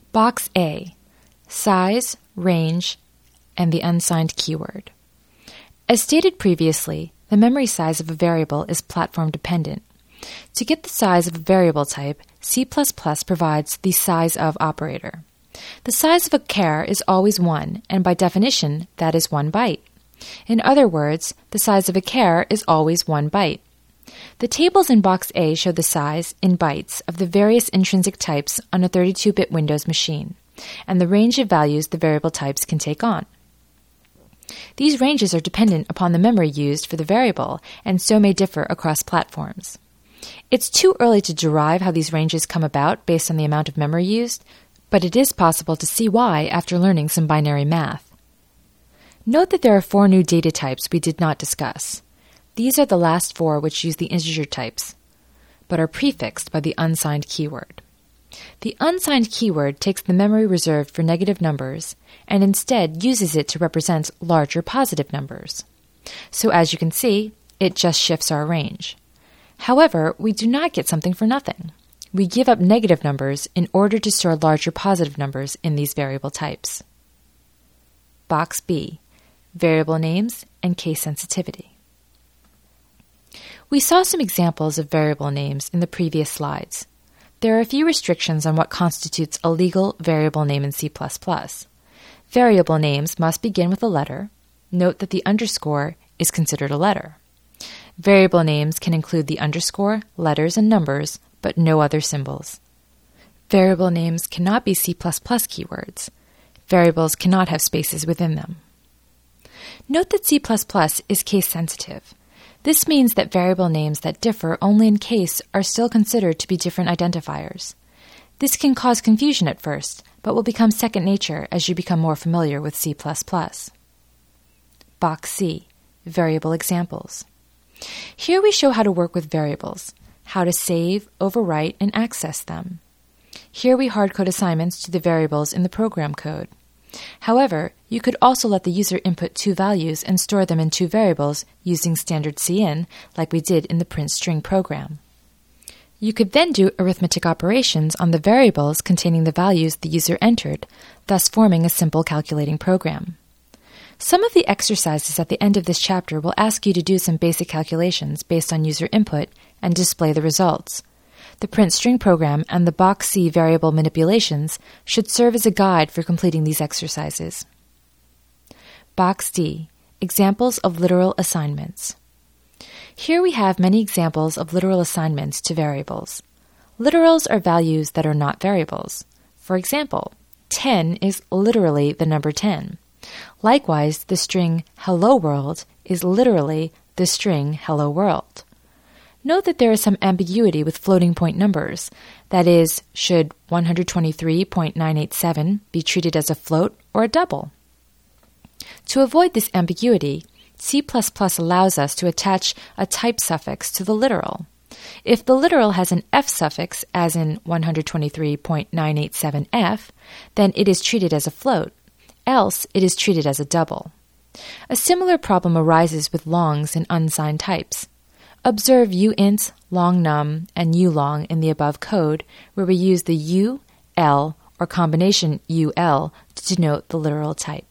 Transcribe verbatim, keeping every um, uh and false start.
Box A, size, range, and the unsigned keyword. As stated previously, the memory size of a variable is platform dependent. To get the size of a variable type, C plus plus provides the size of operator. The size of a char is always one, and by definition, that is one byte. In other words, the size of a char is always one byte. The tables in Box A show the size, in bytes, of the various intrinsic types on a thirty-two bit Windows machine, and the range of values the variable types can take on. These ranges are dependent upon the memory used for the variable, and so may differ across platforms. It's too early to derive how these ranges come about based on the amount of memory used, but it is possible to see why after learning some binary math. Note that there are four new data types we did not discuss. These are the last four which use the integer types, but are prefixed by the unsigned keyword. The unsigned keyword takes the memory reserved for negative numbers and instead uses it to represent larger positive numbers. So as you can see, it just shifts our range. However, we do not get something for nothing. We give up negative numbers in order to store larger positive numbers in these variable types. Box B, variable names and case sensitivity. We saw some examples of variable names in the previous slides. There are a few restrictions on what constitutes a legal variable name in C plus plus. Variable names must begin with a letter. Note that the underscore is considered a letter. Variable names can include the underscore, letters, and numbers, but no other symbols. Variable names cannot be C plus plus keywords. Variables cannot have spaces within them. Note that C plus plus is case sensitive. This means that variable names that differ only in case are still considered to be different identifiers. This can cause confusion at first, but will become second nature as you become more familiar with C plus plus. Box C, variable examples. Here we show how to work with variables, how to save, overwrite, and access them. Here we hardcode assignments to the variables in the program code. However, you could also let the user input two values and store them in two variables using standard cin, like we did in the print string program. You could then do arithmetic operations on the variables containing the values the user entered, thus forming a simple calculating program. Some of the exercises at the end of this chapter will ask you to do some basic calculations based on user input and display the results. The print string program and the Box C variable manipulations should serve as a guide for completing these exercises. Box D, examples of literal assignments. Here we have many examples of literal assignments to variables. Literals are values that are not variables. For example, ten is literally the number ten. Likewise, the string hello world is literally the string hello world. Note that there is some ambiguity with floating point numbers. That is, should one hundred twenty-three point nine eight seven be treated as a float or a double? To avoid this ambiguity, C plus plus allows us to attach a type suffix to the literal. If the literal has an F suffix, as in one hundred twenty-three point nine eight seven F, then it is treated as a float, else it is treated as a double. A similar problem arises with longs in unsigned types. Observe uint, longnum, and ulong in the above code, where we use the U, L, or combination U L to denote the literal type.